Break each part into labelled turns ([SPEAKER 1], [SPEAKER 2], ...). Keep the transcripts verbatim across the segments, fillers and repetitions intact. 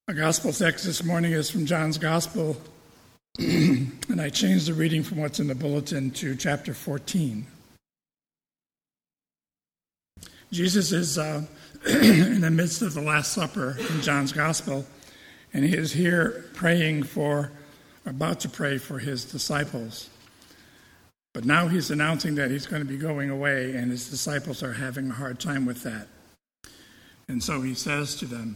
[SPEAKER 1] Our gospel text this morning is from John's Gospel, and I changed the reading from what's in the bulletin to chapter fourteen. Jesus is uh, in the midst of the Last Supper in John's Gospel, and he is here praying for, about to pray for his disciples. But now he's announcing that he's going to be going away, and his disciples are having a hard time with that. And so he says to them,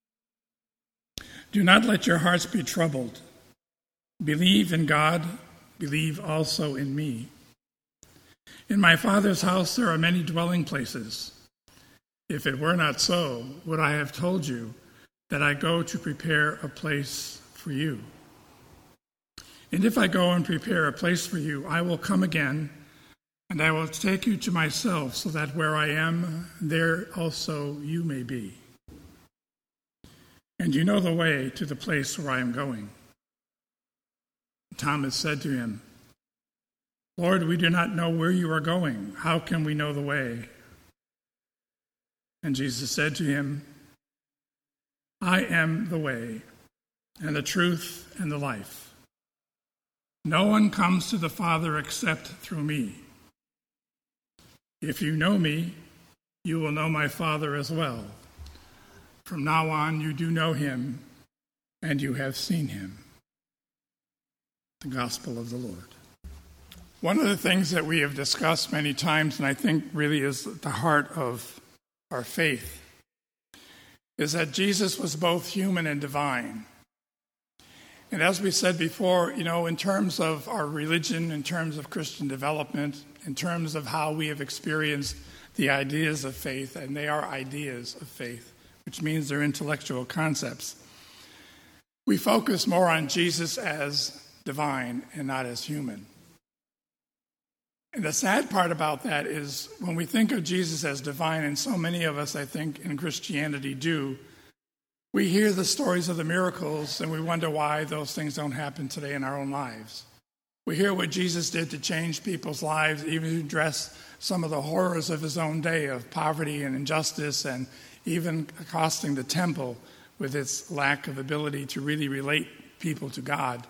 [SPEAKER 1] "Do not let your hearts be troubled. Believe in God, believe also in me. In my Father's house there are many dwelling places. If it were not so, would I have told you that I go to prepare a place for you? And if I go and prepare a place for you, I will come again, and I will take you to myself, so that where I am, there also you may be. And you know the way to the place where I am going." Thomas said to him, "Lord, we do not know where you are going. How can we know the way?" And Jesus said to him, "I am the way, and the truth, and the life. No one comes to the Father except through me. If you know me, you will know my Father as well. From now on, you do know him, and you have seen him." The Gospel of the Lord. One of the things that we have discussed many times, and I think really is at the heart of our faith, is that Jesus was both human and divine. And as we said before, you know, in terms of our religion, in terms of Christian development, in terms of how we have experienced the ideas of faith, and they are ideas of faith, which means they're intellectual concepts, we focus more on Jesus as divine and not as human. And the sad part about that is when we think of Jesus as divine, and so many of us, I think, in Christianity do, we hear the stories of the miracles and we wonder why those things don't happen today in our own lives. We hear what Jesus did to change people's lives, even to address some of the horrors of his own day of poverty and injustice, and even accosting the temple with its lack of ability to really relate people to God.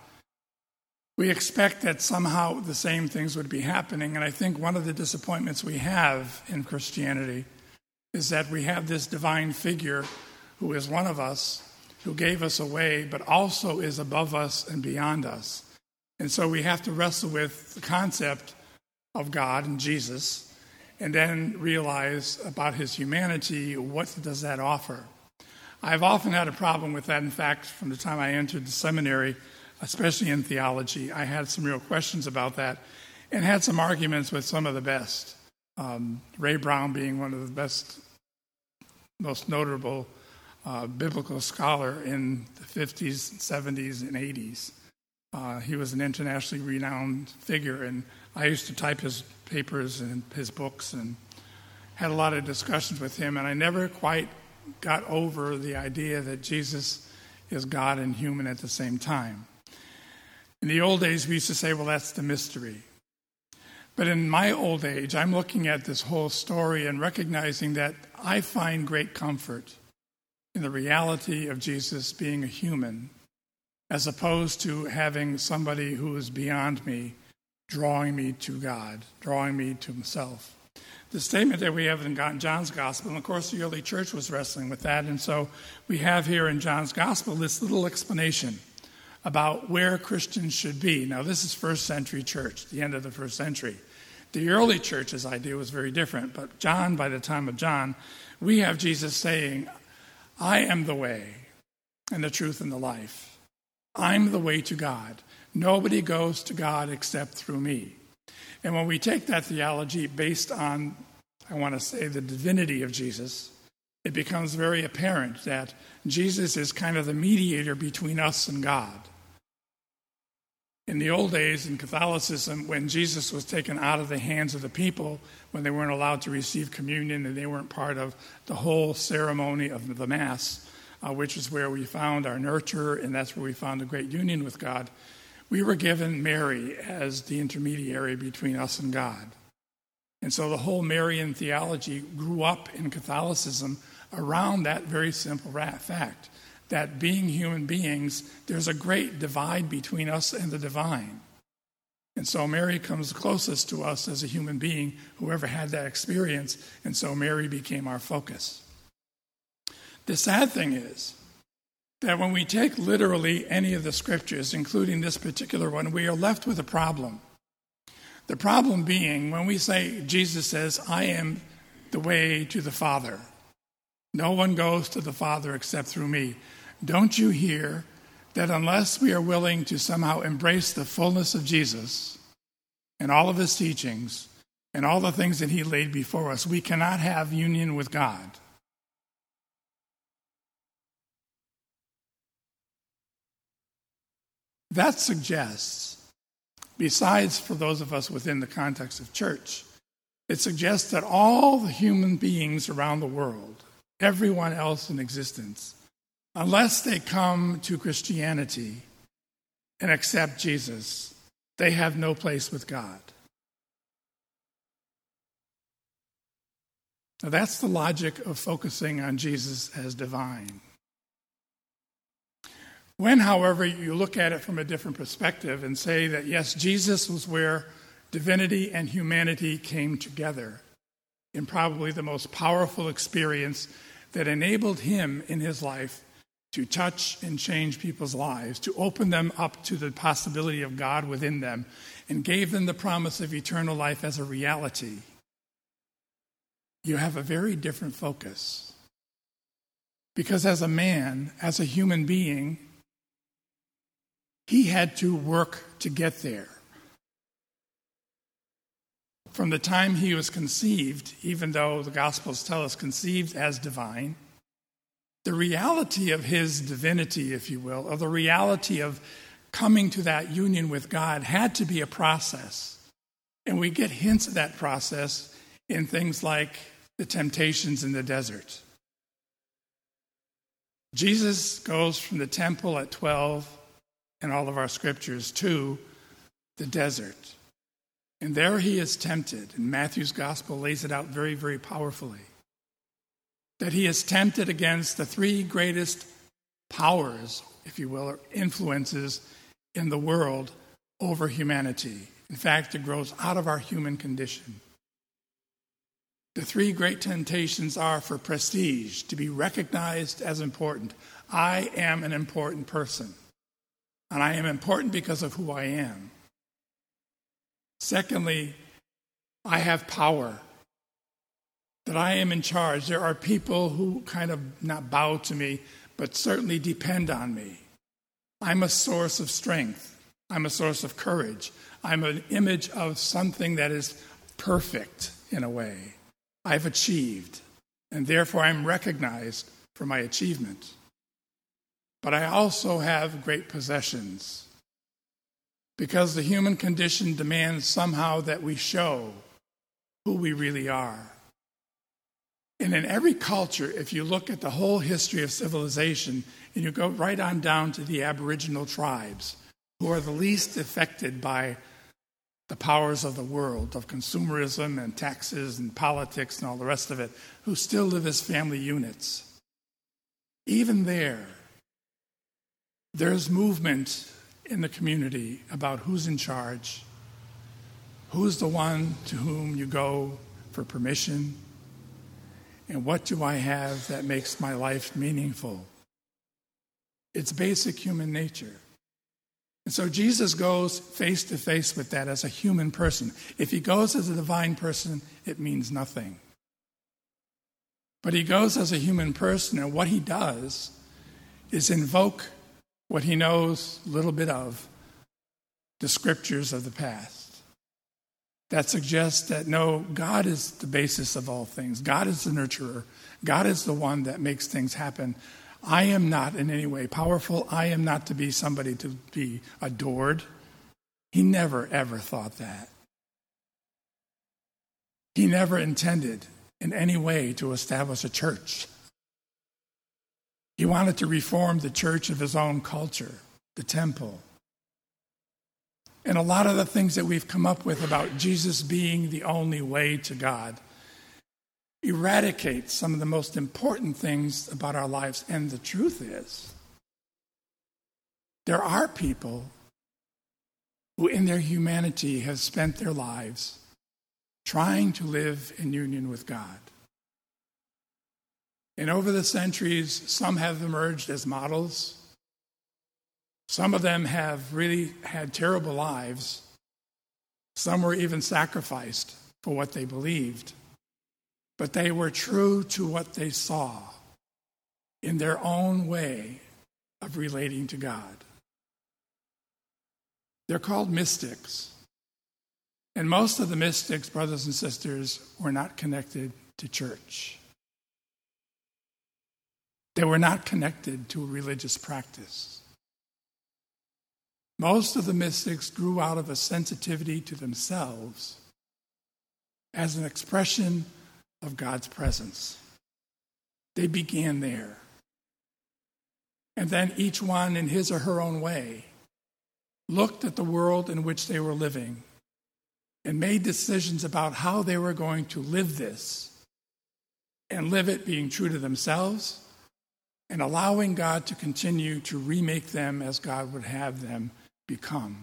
[SPEAKER 1] We expect that somehow the same things would be happening, and I think one of the disappointments we have in Christianity is that we have this divine figure who is one of us, who gave us a way, but also is above us and beyond us. And so we have to wrestle with the concept of God and Jesus, and then realize about his humanity, what does that offer? I've often had a problem with that. In fact, from the time I entered the seminary, especially in theology, I had some real questions about that and had some arguments with some of the best. Um, Ray Brown being one of the best, most notable uh, biblical scholar in the fifties, seventies, and eighties. Uh, he was an internationally renowned figure, and I used to type his papers and his books and had a lot of discussions with him, and I never quite got over the idea that Jesus is God and human at the same time. In the old days, we used to say, well, that's the mystery. But in my old age, I'm looking at this whole story and recognizing that I find great comfort in the reality of Jesus being a human, as opposed to having somebody who is beyond me, drawing me to God, drawing me to himself. The statement that we have in John's Gospel, and of course the early church was wrestling with that, and so we have here in John's Gospel this little explanation about where Christians should be. Now, this is first century church, the end of the first century. The early church's idea was very different, but John, by the time of John, we have Jesus saying, I am the way and the truth and the life. I'm the way to God. Nobody goes to God except through me. And when we take that theology based on, I want to say, the divinity of Jesus, it becomes very apparent that Jesus is kind of the mediator between us and God. In the old days, in Catholicism, when Jesus was taken out of the hands of the people, when they weren't allowed to receive communion and they weren't part of the whole ceremony of the Mass, uh, which is where we found our nurture, and that's where we found a great union with God, we were given Mary as the intermediary between us and God. And so the whole Marian theology grew up in Catholicism around that very simple fact, that being human beings, there's a great divide between us and the divine. And so Mary comes closest to us as a human being, whoever had that experience, and so Mary became our focus. The sad thing is that when we take literally any of the scriptures, including this particular one, we are left with a problem. The problem being, when we say, Jesus says, I am the way to the Father. No one goes to the Father except through me. Don't you hear that unless we are willing to somehow embrace the fullness of Jesus and all of his teachings and all the things that he laid before us, we cannot have union with God? That suggests, besides for those of us within the context of church, it suggests that all the human beings around the world, everyone else in existence, unless they come to Christianity and accept Jesus, they have no place with God. Now that's the logic of focusing on Jesus as divine. When, however, you look at it from a different perspective and say that, yes, Jesus was where divinity and humanity came together in probably the most powerful experience that enabled him in his life to touch and change people's lives, to open them up to the possibility of God within them, and gave them the promise of eternal life as a reality, you have a very different focus. Because as a man, as a human being, he had to work to get there. From the time he was conceived, even though the Gospels tell us conceived as divine, the reality of his divinity, if you will, or the reality of coming to that union with God had to be a process. And we get hints of that process in things like the temptations in the desert. Jesus goes from the temple at twelve in all of our scriptures to the desert. And there he is tempted, and Matthew's gospel lays it out very, very powerfully, that he is tempted against the three greatest powers, if you will, or influences in the world over humanity. In fact, it grows out of our human condition. The three great temptations are for prestige, to be recognized as important. I am an important person, and I am important because of who I am. Secondly, I have power, that I am in charge. There are people who kind of not bow to me, but certainly depend on me. I'm a source of strength. I'm a source of courage. I'm an image of something that is perfect in a way. I've achieved, and therefore I'm recognized for my achievement. But I also have great possessions, because the human condition demands somehow that we show who we really are. And in every culture, if you look at the whole history of civilization, and you go right on down to the Aboriginal tribes, who are the least affected by the powers of the world, of consumerism and taxes and politics and all the rest of it, who still live as family units. Even there, there's movement in the community about who's in charge, who's the one to whom you go for permission, and what do I have that makes my life meaningful. It's basic human nature. And so Jesus goes face to face with that as a human person. If he goes as a divine person, it means nothing. But he goes as a human person, and what he does is invoke what he knows a little bit of, the scriptures of the past. That suggests that no, God is the basis of all things. God is the nurturer. God is the one that makes things happen. I am not in any way powerful. I am not to be somebody to be adored. He never, ever thought that. He never intended in any way to establish a church. He wanted to reform the church of his own culture, the temple. And a lot of the things that we've come up with about Jesus being the only way to God eradicate some of the most important things about our lives. And the truth is, There are people who in their humanity have spent their lives trying to live in union with God. And over the centuries, some have emerged as models. Some of them have really had terrible lives. Some were even sacrificed for what they believed. But they were true to what they saw in their own way of relating to God. They're called mystics. And most of the mystics, brothers and sisters, were not connected to church. They were not connected to a religious practice. Most of the mystics grew out of a sensitivity to themselves as an expression of God's presence. They began there. And then each one, in his or her own way, looked at the world in which they were living and made decisions about how they were going to live this and live it being true to themselves and allowing God to continue to remake them as God would have them become.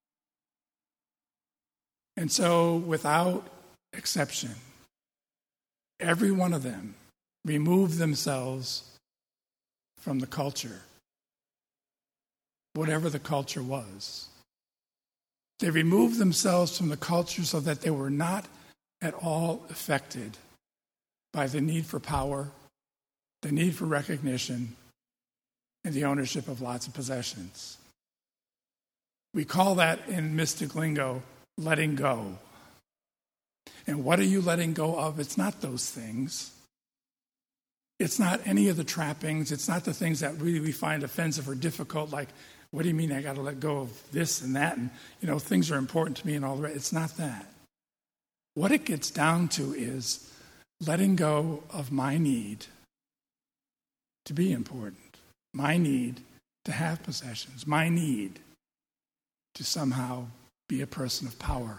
[SPEAKER 1] And so, without exception, every one of them removed themselves from the culture, whatever the culture was. They removed themselves from the culture so that they were not at all affected by the need for power, the need for recognition, and the ownership of lots of possessions. We call that in mystic lingo letting go. And what are you letting go of? It's not those things. It's not any of the trappings. It's not the things that really we find offensive or difficult, like, what do you mean I got to let go of this and that? And, you know, things are important to me and all the rest. It's not that. What it gets down to is letting go of my need to be important, my need to have possessions, my need to somehow be a person of power.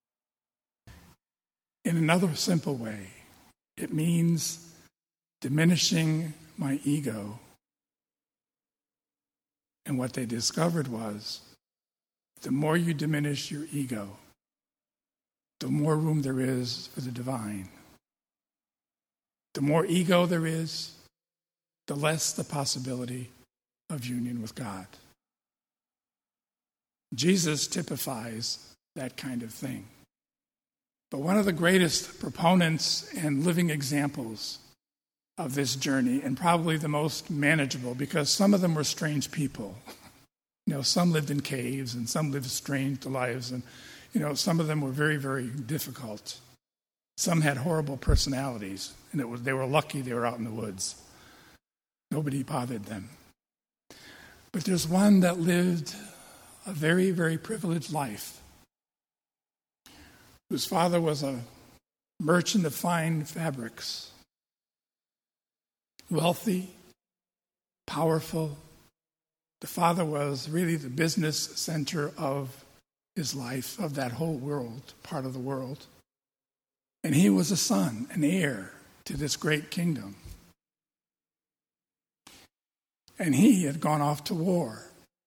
[SPEAKER 1] In another simple way, it means diminishing my ego. And what they discovered was, the more you diminish your ego, the more room there is for the divine. The more ego there is, the less the possibility of union with God. Jesus typifies that kind of thing. But one of the greatest proponents and living examples of this journey, and probably the most manageable, because some of them were strange people. You know, some lived in caves and some lived strange lives, and you know, some of them were very, very difficult. Some had horrible personalities, and it was they were lucky they were out in the woods. Nobody bothered them. But there's one that lived a very, very privileged life, whose father was a merchant of fine fabrics, wealthy, powerful. The father was really the business center of his life, of that whole world, part of the world. And he was a son, an heir to this great kingdom. And he had gone off to war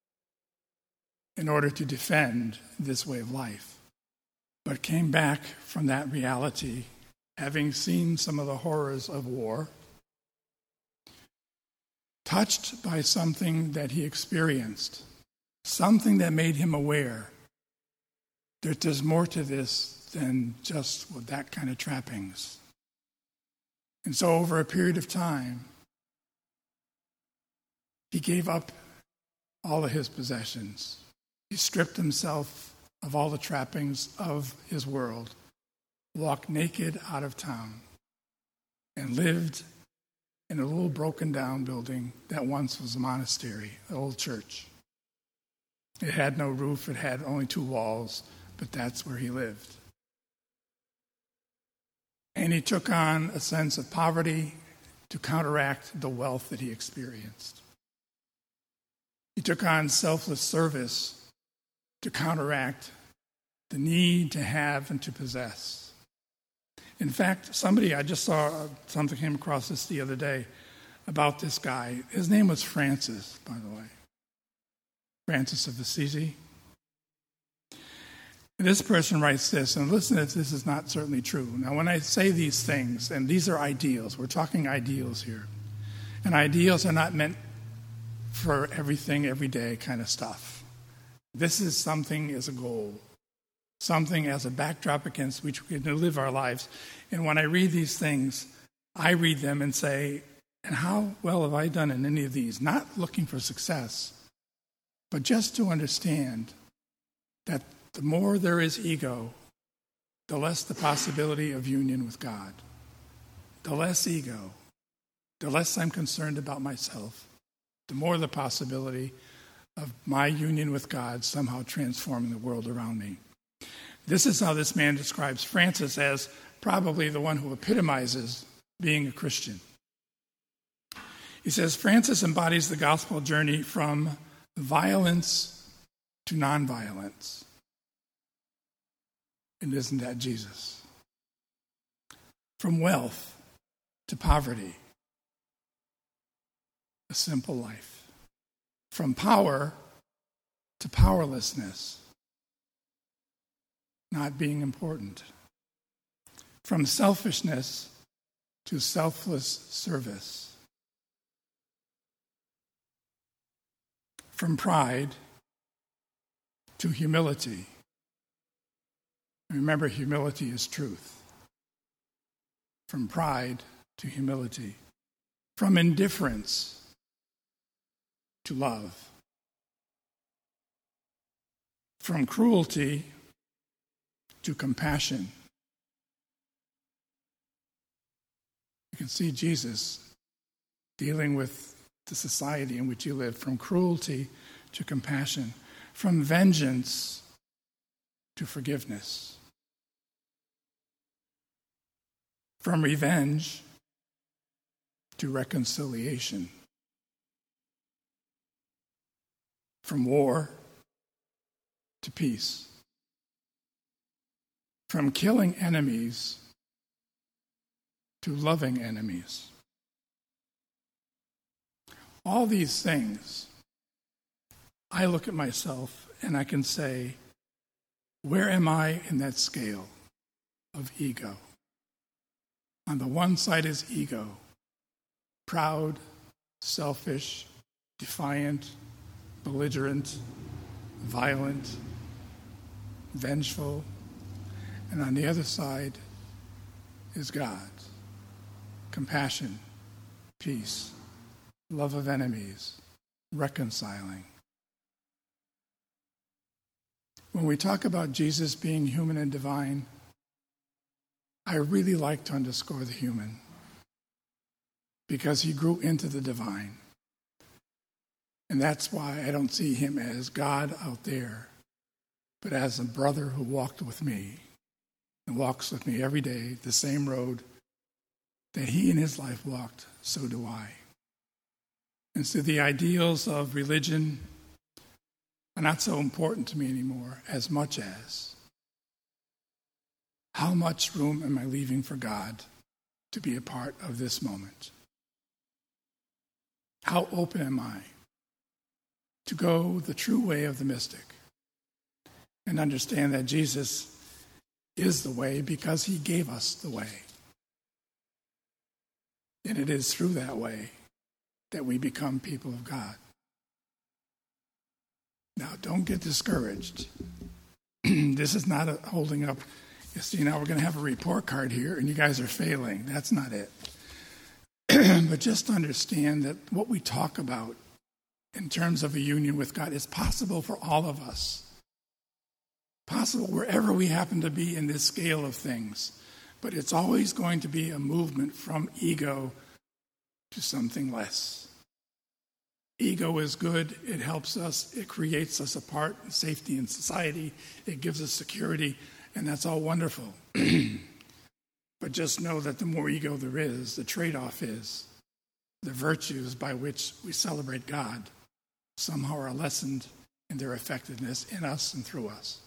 [SPEAKER 1] in order to defend this way of life, but came back from that reality, having seen some of the horrors of war, touched by something that he experienced, something that made him aware that there's more to this than just with that kind of trappings. And so over a period of time, he gave up all of his possessions. He stripped himself of all the trappings of his world, walked naked out of town, and lived in a little broken down building that once was a monastery, an old church. It had no roof, it had only two walls, but that's where he lived. And he took on a sense of poverty to counteract the wealth that he experienced. He took on selfless service to counteract the need to have and to possess. In fact, somebody, I just saw something came across this the other day about this guy. His name was Francis, by the way. Francis of Assisi. And this person writes this, and listen, if this is not certainly true. Now, when I say these things, and these are ideals, we're talking ideals here. And ideals are not meant for everything, every day kind of stuff. This is something as a goal, something as a backdrop against which we can live our lives. And when I read these things, I read them and say, and how well have I done in any of these? Not looking for success, but just to understand that the more there is ego, the less the possibility of union with God. The less ego, the less I'm concerned about myself, the more the possibility of my union with God somehow transforming the world around me. This is how this man describes Francis as probably the one who epitomizes being a Christian. He says, Francis embodies the gospel journey from violence to nonviolence. And isn't that Jesus? From wealth to poverty, a simple life. From power to powerlessness, not being important. From selfishness to selfless service. From pride to humility. Remember, humility is truth. From pride to humility. From indifference to love. From cruelty to compassion. You can see Jesus dealing with the society in which he lived, from cruelty to compassion, from vengeance to forgiveness, from revenge to reconciliation, from war to peace, from killing enemies to loving enemies. All these things, I look at myself and I can say, where am I in that scale of ego? On the one side is ego, proud, selfish, defiant, belligerent, violent, vengeful. And on the other side is God, compassion, peace, love of enemies, reconciling. When we talk about Jesus being human and divine, I really like to underscore the human, because he grew into the divine. And that's why I don't see him as God out there, but as a brother who walked with me and walks with me every day, the same road that he in his life walked, so do I. And so the ideals of religion are not so important to me anymore, as much as how much room am I leaving for God to be a part of this moment? How open am I to go the true way of the mystic and understand that Jesus is the way because he gave us the way. And it is through that way that we become people of God. Now, don't get discouraged. This is not a holding up, you see, now we're going to have a report card here and you guys are failing. That's not it. But just understand that what we talk about in terms of a union with God is possible for all of us. Possible wherever we happen to be in this scale of things. But it's always going to be a movement from ego to something less. Ego is good. It helps us. It creates us a part of safety in society. It gives us security, and that's all wonderful. But just know that the more ego there is, the trade-off is the virtues by which we celebrate God somehow are lessened in their effectiveness in us and through us.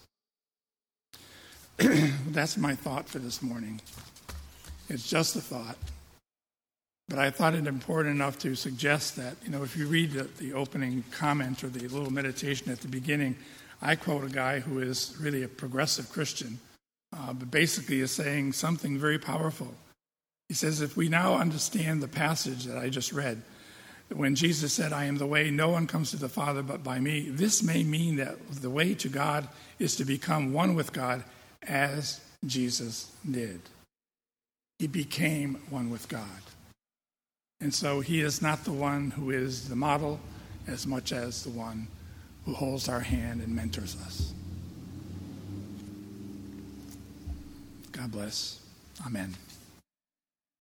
[SPEAKER 1] That's my thought for this morning. It's just a thought. But I thought it important enough to suggest that, you know, if you read the, the opening comment or the little meditation at the beginning, I quote a guy who is really a progressive Christian, uh, but basically is saying something very powerful. He says, if we now understand the passage that I just read, when Jesus said, I am the way, no one comes to the Father but by me, this may mean that the way to God is to become one with God as Jesus did. He became one with God. And so he is not the one who is the model as much as the one who holds our hand and mentors us. God bless. Amen.